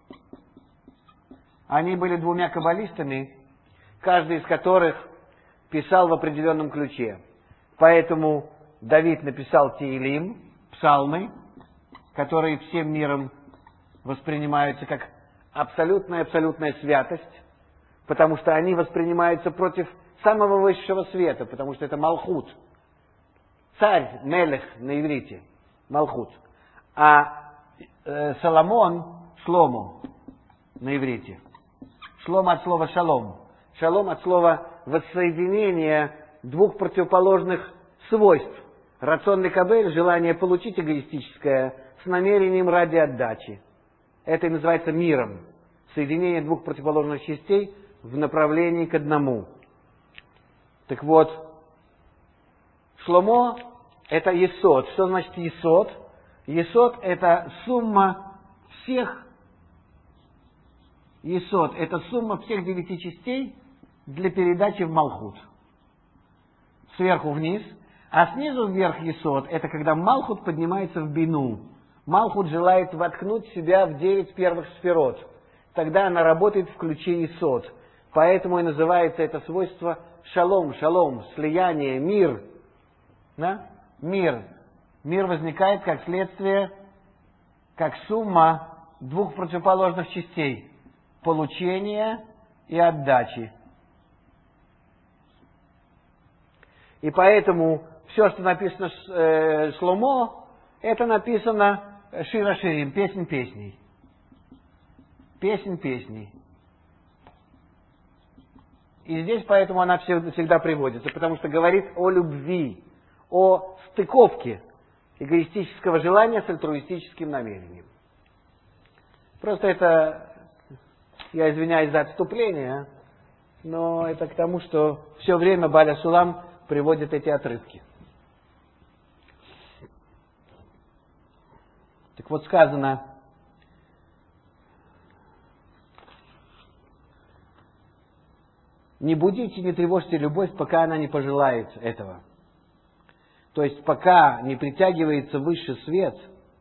Они были двумя каббалистами, каждый из которых писал в определенном ключе. Поэтому Давид написал Теилим, псалмы, которые всем миром воспринимаются как абсолютная святость, потому что они воспринимаются против самого высшего света, потому что это Малхут. Царь, Мелех на иврите, Малхут. А Соломон, Шломо на иврите. Шломо от слова шалом. Шалом от слова воссоединение двух противоположных свойств. Рацион ликабель, желание получить эгоистическое, с намерением ради отдачи. Это и называется миром. Соединение двух противоположных частей в направлении к одному. Так вот, Шломо – это есод. Что значит есод? Есод – это сумма всех. Есод – это сумма всех 9 частей для передачи в Малхут. Сверху вниз. А снизу вверх есод – это когда Малхут поднимается в бину. Малхут желает воткнуть себя в 9 первых сферот. Тогда она работает в ключе есод. Поэтому и называется это свойство шалом, шалом, слияние, мир. Да? Мир. Мир возникает как следствие, как сумма двух противоположных частей. Получения и отдачи. И поэтому все, что написано Шломо, это написано Шира Ширим, песнь песней. Песнь песней. И здесь поэтому она всегда приводится, потому что говорит о любви, о стыковке эгоистического желания с альтруистическим намерением. Просто это, я извиняюсь за отступление, но это к тому, что все время Баля Сулам приводит эти отрывки. Так вот сказано, не будите, не тревожьте любовь, пока она не пожелает этого. То есть, пока не притягивается высший свет,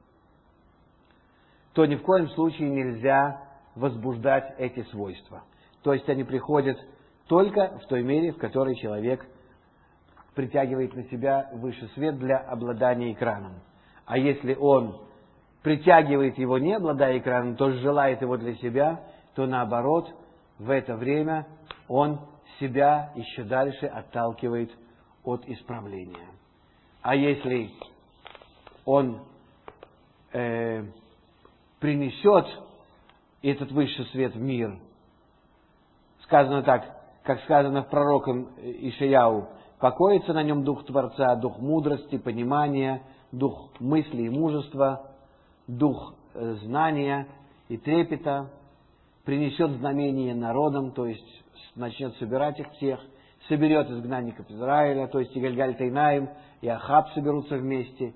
то ни в коем случае нельзя возбуждать эти свойства. То есть, они приходят только в той мере, в которой человек притягивает на себя высший свет для обладания экраном. А если он притягивает его, не обладая экраном, то желает его для себя, то наоборот, в это время он себя еще дальше отталкивает от исправления. А если он принесет этот высший свет в мир, сказано так, как сказано в пророком Ишаяу, покоится на нем дух Творца, дух мудрости, понимания, дух мысли и мужества, дух знания и трепета, принесет знамение народам, то есть начнет собирать их всех, соберет изгнанников Израиля, то есть и Гильгаль Тайнаим, и Ахаб соберутся вместе,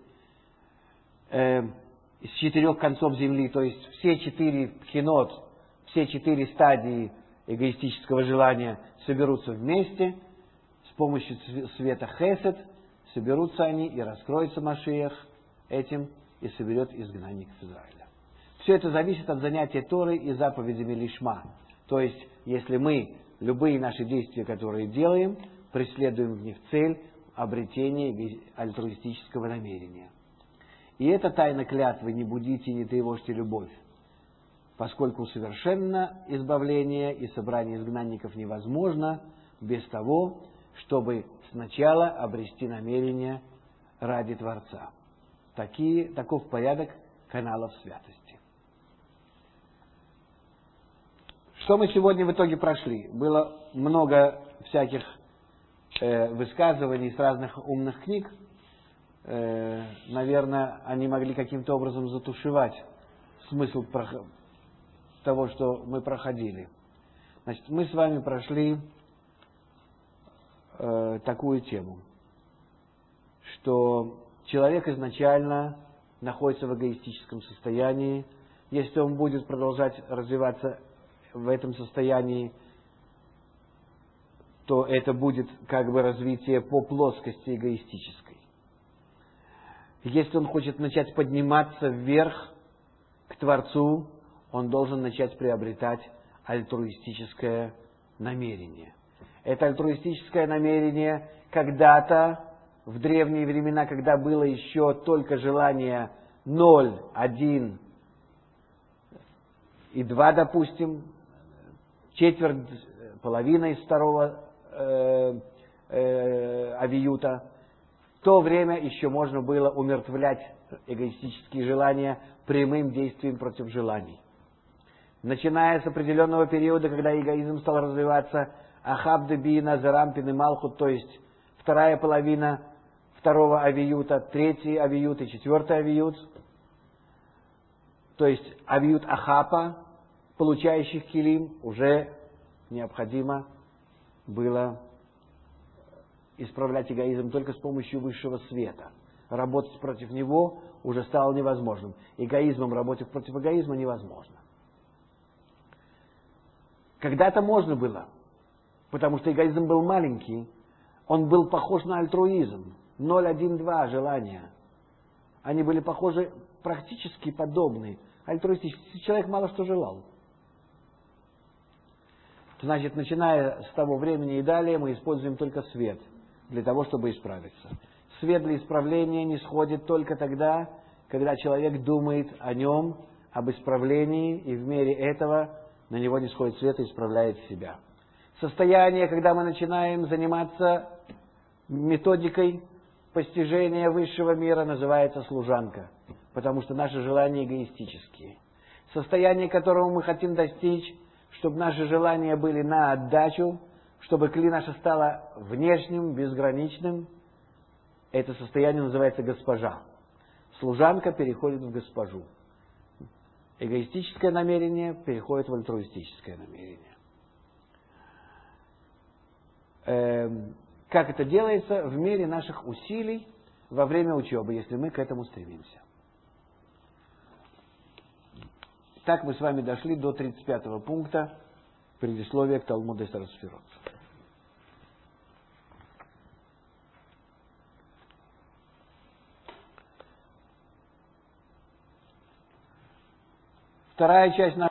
с 4 концов земли, то есть все 4 пхинот, все 4 стадии эгоистического желания соберутся вместе, с помощью света Хесед соберутся они, и раскроется Машиах этим, и соберет изгнанников Израиля. Все это зависит от занятия Торой и заповедями Лишма. То есть, если мы любые наши действия, которые делаем, преследуем в них цель обретения альтруистического намерения. И это тайна клятвы «не будите, не тревожьте любовь», поскольку совершенно избавление и собрание изгнанников невозможно без того, чтобы сначала обрести намерение ради Творца. Таков порядок каналов святости. Что мы сегодня в итоге прошли? Было много всяких высказываний с разных умных книг. Наверное, они могли каким-то образом затушевать смысл того, что мы проходили. Значит, мы с вами прошли такую тему, что человек изначально находится в эгоистическом состоянии. Если он будет продолжать развиваться в этом состоянии, то это будет как бы развитие по плоскости эгоистической. Если он хочет начать подниматься вверх к Творцу, он должен начать приобретать альтруистическое намерение. Это альтруистическое намерение когда-то, в древние времена, когда было еще только желание 0, 1 и 2, допустим, четверть, половина из второго авиюта, в то время еще можно было умертвлять эгоистические желания прямым действием против желаний. Начиная с определенного периода, когда эгоизм стал развиваться, Ахаб Дебина, Зарампин и Малхут, то есть вторая половина второго авиюта, третий авиют и четвертый авиют, то есть авиют ахапа, получающих килим, уже необходимо было исправлять эгоизм только с помощью высшего света. Работать против него уже стало невозможным. Эгоизмом работать против эгоизма невозможно. Когда-то можно было, потому что эгоизм был маленький, он был похож на альтруизм. 0,1,2 желания. Они были похожи, практически подобны. Альтруистический человек мало что желал. Значит, начиная с того времени и далее, мы используем только свет для того, чтобы исправиться. Свет для исправления не сходит только тогда, когда человек думает о нем, об исправлении, и в мере этого на него не сходит свет и исправляет себя. Состояние, когда мы начинаем заниматься методикой постижения высшего мира, называется служанка, потому что наши желания эгоистические. Состояние, которого мы хотим достичь, чтобы наши желания были на отдачу, чтобы кли наше стало внешним, безграничным, это состояние называется госпожа. Служанка переходит в госпожу. Эгоистическое намерение переходит в альтруистическое намерение. Как это делается? В мере наших усилий во время учебы, если мы к этому стремимся. Так мы с вами дошли до 35-го пункта предисловия к Талмуду Эстер Сферот. Вторая часть